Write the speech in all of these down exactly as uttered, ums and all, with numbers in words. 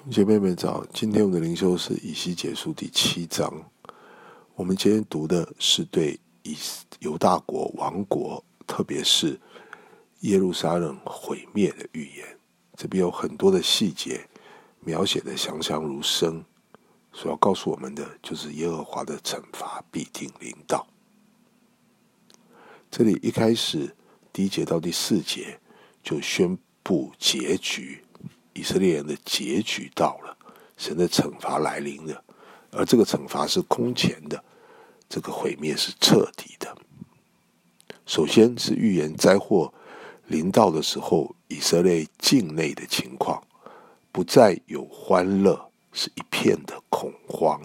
姐妹们早，今天我们的灵修是以西结书第七章。我们今天读的是对以犹大国亡国，特别是耶路撒冷毁灭的预言。这边有很多的细节描写的详详如生，所要告诉我们的就是耶和华的惩罚必定临到。这里一开始第一节到第四节就宣布结局，以色列人的结局到了，神的惩罚来临了，而这个惩罚是空前的，这个毁灭是彻底的。首先是预言灾祸临到的时候，以色列境内的情况不再有欢乐，是一片的恐慌。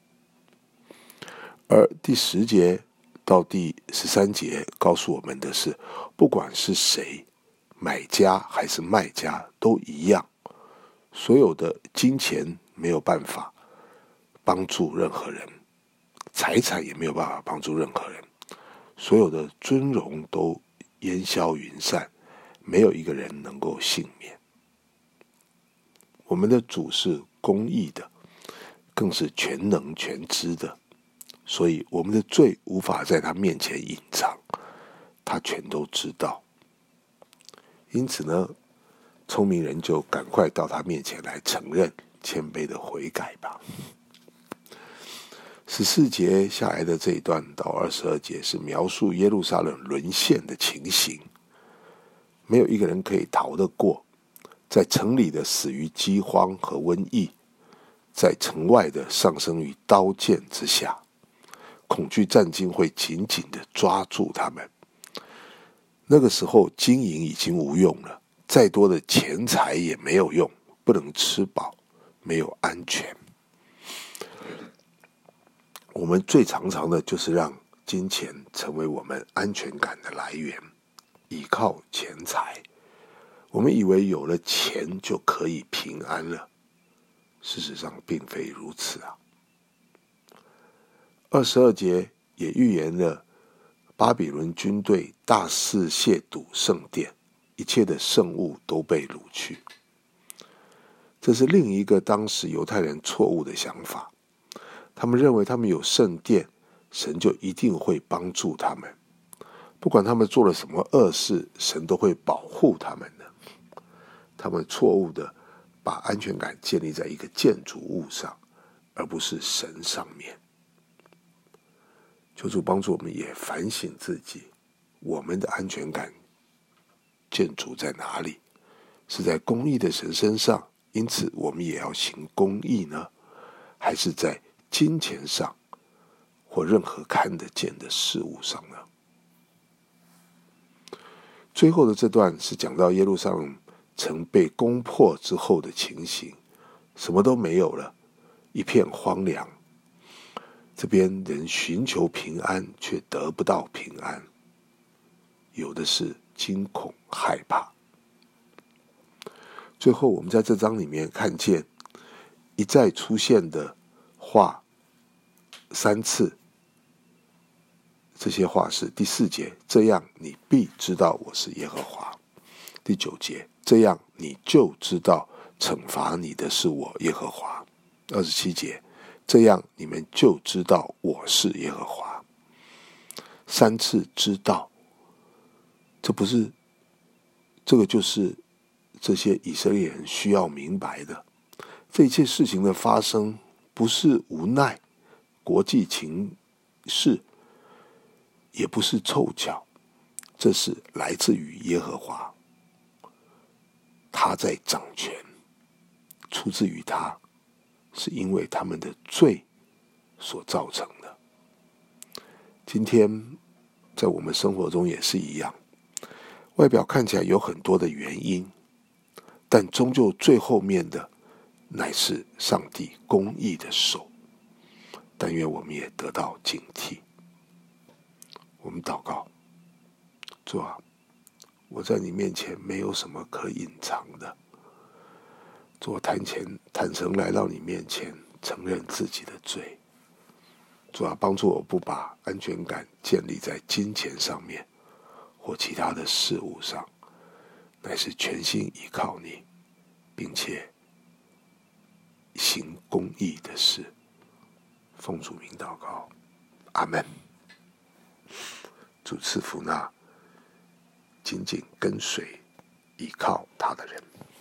而第十节到第十三节告诉我们的是，不管是谁，买家还是卖家都一样，所有的金钱没有办法帮助任何人，财产也没有办法帮助任何人，所有的尊荣都烟消云散，没有一个人能够幸免。我们的主是公义的，更是全能全知的，所以我们的罪无法在他面前隐藏，他全都知道。因此呢，聪明人就赶快到他面前来承认，谦卑的悔改吧。十四节下来的这一段到二十二节是描述耶路撒冷沦陷的情形，没有一个人可以逃得过，在城里的死于饥荒和瘟疫，在城外的上升于刀剑之下，恐惧战惊会紧紧地抓住他们。那个时候金银已经无用了，再多的钱财也没有用，不能吃饱，没有安全。我们最常常的就是让金钱成为我们安全感的来源，依靠钱财，我们以为有了钱就可以平安了，事实上并非如此啊。二十二节也预言了巴比伦军队大肆亵渎圣殿，一切的圣物都被掳去。这是另一个当时犹太人错误的想法，他们认为他们有圣殿，神就一定会帮助他们，不管他们做了什么恶事，神都会保护他们的。他们错误的把安全感建立在一个建筑物上，而不是神上面。求主帮助我们也反省自己，我们的安全感建筑在哪里？是在公义的神身上，因此我们也要行公义呢？还是在金钱上或任何看得见的事物上呢？最后的这段是讲到耶路撒冷城被攻破之后的情形，什么都没有了，一片荒凉。这边人寻求平安，却得不到平安，有的是惊恐害怕。最后我们在这章里面看见一再出现的话三次，这些话是第四节，这样你必知道我是耶和华；第九节，这样你就知道惩罚你的是我耶和华；二十七节，这样你们就知道我是耶和华。三次知道，这不是，这个就是这些以色列人需要明白的。这一切事情的发生不是无奈，国际情势也不是凑巧，这是来自于耶和华，他在掌权，出自于他，是因为他们的罪所造成的。今天在我们生活中也是一样，外表看起来有很多的原因，但终究最后面的乃是上帝公义的手。但愿我们也得到警惕。我们祷告，主啊，我在你面前没有什么可隐藏的，主，我坦前坦诚来到你面前，承认自己的罪。主啊，帮助我不把安全感建立在金钱上面或其他的事物上，乃是全心依靠你，并且公义的事。奉主名祷告，阿们。主赐福那紧紧跟随依靠他的人。